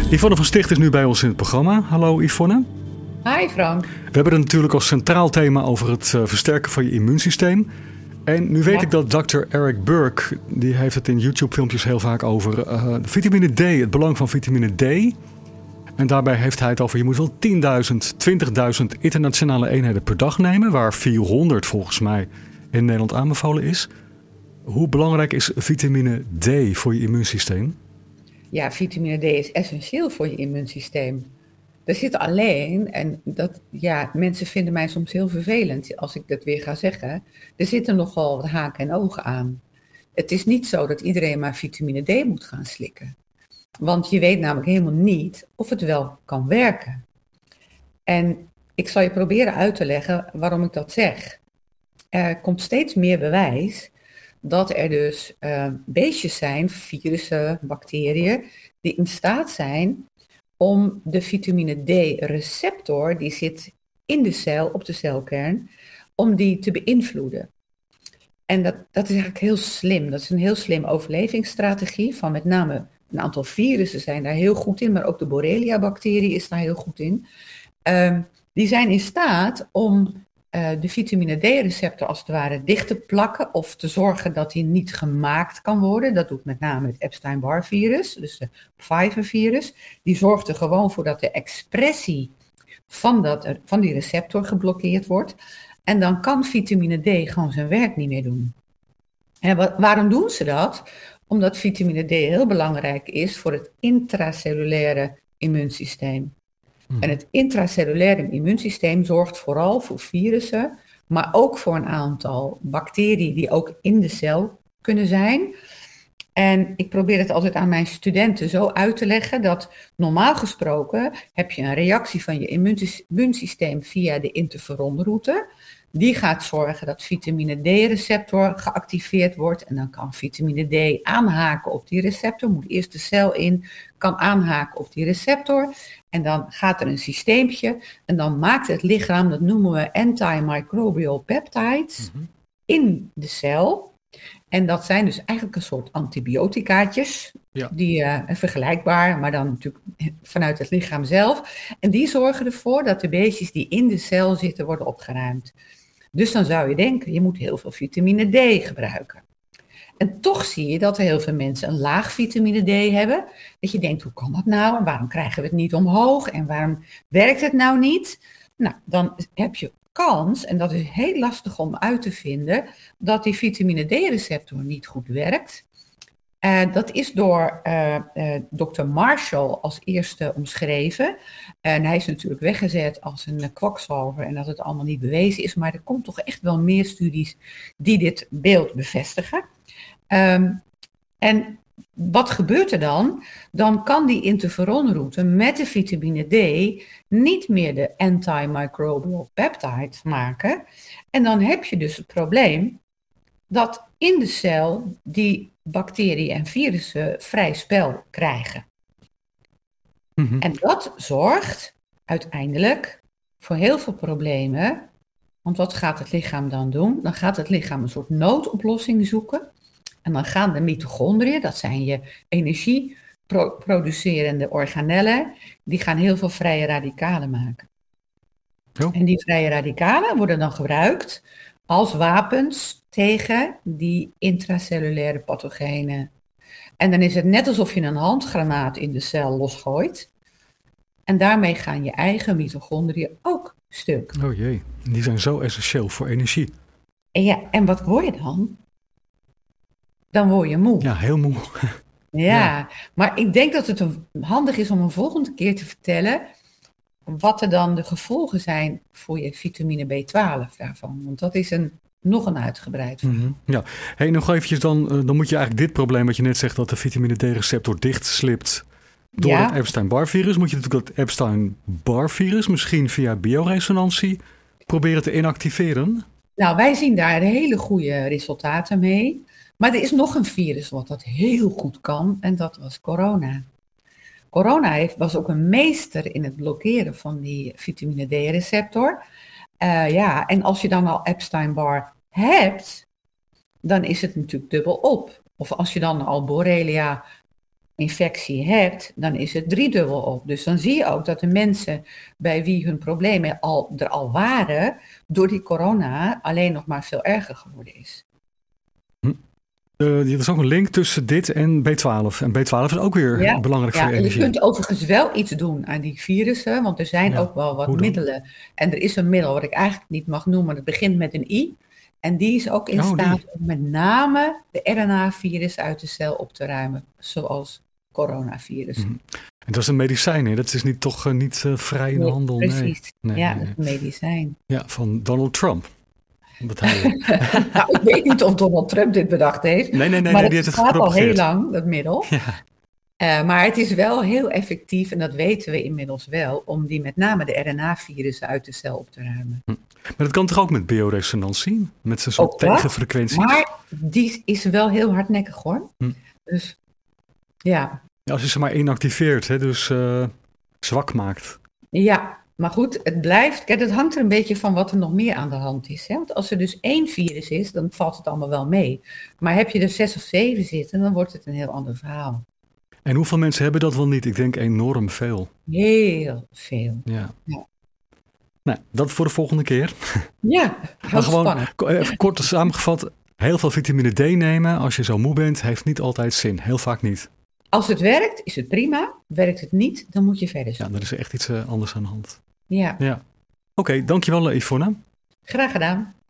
Yvonne van Sticht is nu bij ons in het programma. Hallo Yvonne. Hi Frank. We hebben het natuurlijk als centraal thema over het versterken van je immuunsysteem. En nu weet ik dat Dr. Eric Burke, die heeft het in YouTube-filmpjes heel vaak over vitamine D, het belang van vitamine D. En daarbij heeft hij het over, je moet wel 10.000, 20.000 internationale eenheden per dag nemen, waar 400 volgens mij in Nederland aanbevolen is. Hoe belangrijk is vitamine D voor je immuunsysteem? Ja, vitamine D is essentieel voor je immuunsysteem. Er zit alleen, en mensen vinden mij soms heel vervelend als ik dat weer ga zeggen, er zitten nogal wat haken en ogen aan. Het is niet zo dat iedereen maar vitamine D moet gaan slikken. Want je weet namelijk helemaal niet of het wel kan werken. En ik zal je proberen uit te leggen waarom ik dat zeg. Er komt steeds meer bewijs dat er dus beestjes zijn, virussen, bacteriën, die in staat zijn om de vitamine D-receptor, die zit in de cel, op de celkern, om die te beïnvloeden. En dat is eigenlijk heel slim. Dat is een heel slim overlevingsstrategie van met name een aantal virussen zijn daar heel goed in, maar ook de Borrelia-bacterie is daar heel goed in. Die zijn in staat om de vitamine D-receptor als het ware dicht te plakken of te zorgen dat die niet gemaakt kan worden. Dat doet met name het Epstein-Barr-virus, dus de Pfeiffer-virus. Die zorgt er gewoon voor dat de expressie van die receptor geblokkeerd wordt. En dan kan vitamine D gewoon zijn werk niet meer doen. En waarom doen ze dat? Omdat vitamine D heel belangrijk is voor het intracellulaire immuunsysteem. En het intracellulaire immuunsysteem zorgt vooral voor virussen, maar ook voor een aantal bacteriën die ook in de cel kunnen zijn. En ik probeer het altijd aan mijn studenten zo uit te leggen dat normaal gesproken heb je een reactie van je immuunsysteem via de interferonroute. Die gaat zorgen dat vitamine D-receptor geactiveerd wordt en dan kan vitamine D aanhaken op die receptor, moet eerst de cel in, kan aanhaken op die receptor en dan gaat er een systeempje en dan maakt het lichaam, dat noemen we antimicrobial peptides, in de cel. En dat zijn dus eigenlijk een soort antibioticaatjes, die vergelijkbaar, maar dan natuurlijk vanuit het lichaam zelf. En die zorgen ervoor dat de beestjes die in de cel zitten worden opgeruimd. Dus dan zou je denken, je moet heel veel vitamine D gebruiken. En toch zie je dat er heel veel mensen een laag vitamine D hebben. Dat je denkt, hoe kan dat nou? En waarom krijgen we het niet omhoog? En waarom werkt het nou niet? Nou, dan heb je kans, en dat is heel lastig om uit te vinden, dat die vitamine D-receptor niet goed werkt. Dat is door Dr. Marshall als eerste omschreven. En hij is natuurlijk weggezet als een kwakzalver en dat het allemaal niet bewezen is. Maar er komt toch echt wel meer studies die dit beeld bevestigen. En wat gebeurt er dan? Dan kan die interferonroute met de vitamine D niet meer de antimicrobial peptide maken. En dan heb je dus het probleem dat in de cel die bacteriën en virussen vrij spel krijgen. En dat zorgt uiteindelijk voor heel veel problemen. Want wat gaat het lichaam dan doen? Dan gaat het lichaam een soort noodoplossing zoeken. En dan gaan de mitochondriën, dat zijn je energieproducerende organellen, die gaan heel veel vrije radicalen maken. En die vrije radicalen worden dan gebruikt als wapens tegen die intracellulaire pathogenen. En dan is het net alsof je een handgranaat in de cel losgooit. En daarmee gaan je eigen mitochondriën ook stuk. Oh jee, die zijn zo essentieel voor energie. En wat hoor je dan? Dan word je moe. Ja, heel moe. Ja, maar ik denk dat het handig is om een volgende keer te vertellen wat er dan de gevolgen zijn voor je vitamine B12 daarvan. Want dat is nog een uitgebreid verhaal. Ja, hey, nog eventjes dan moet je eigenlijk dit probleem wat je net zegt, dat de vitamine D-receptor dichtslipt door het Epstein-Barr-virus. Moet je natuurlijk dat Epstein-Barr-virus misschien via bioresonantie proberen te inactiveren? Nou, wij zien daar hele goede resultaten mee. Maar er is nog een virus wat dat heel goed kan en dat was corona. Corona was ook een meester in het blokkeren van die vitamine D-receptor. En als je dan al Epstein-Barr hebt, dan is het natuurlijk dubbel op. Of als je dan al Borrelia infectie hebt, dan is het driedubbel op. Dus dan zie je ook dat de mensen bij wie hun problemen er al waren, door die corona alleen nog maar veel erger geworden is. Er is ook een link tussen dit en B12. En B12 is ook weer belangrijk voor je energie. Je kunt overigens wel iets doen aan die virussen, want er zijn ook wel wat middelen. En er is een middel wat ik eigenlijk niet mag noemen, dat begint met een I. En die is ook in staat om met name de RNA-virus uit de cel op te ruimen, zoals coronavirus. En dat is een medicijn, hè? Dat is niet vrij in de handel. Precies, dat is een medicijn. Ja, van Donald Trump. Nou, ik weet niet of Donald Trump dit bedacht heeft. Nee, maar die heeft het gaat al heel lang, dat middel. Ja. Maar het is wel heel effectief, en dat weten we inmiddels wel, om die met name de RNA-virussen uit de cel op te ruimen. Maar dat kan toch ook met bioresonantie? Met zo'n soort tegenfrequenties? Maar die is wel heel hardnekkig, hoor. Dus, ja. Als je ze maar inactiveert, hè, dus zwak maakt. Ja. Maar goed, het blijft. Kijk, het hangt er een beetje van wat er nog meer aan de hand is. Hè? Want als er dus 1 virus is, dan valt het allemaal wel mee. Maar heb je er 6 of 7 zitten, dan wordt het een heel ander verhaal. En hoeveel mensen hebben dat wel niet? Ik denk enorm veel. Heel veel. Ja. Nou, dat voor de volgende keer. Ja, maar gewoon even kort samengevat. Heel veel vitamine D nemen als je zo moe bent, heeft niet altijd zin. Heel vaak niet. Als het werkt, is het prima. Werkt het niet, dan moet je verder zoeken. Ja, dan is er echt iets anders aan de hand. Ja. Oké, dankjewel Yvonne. Graag gedaan.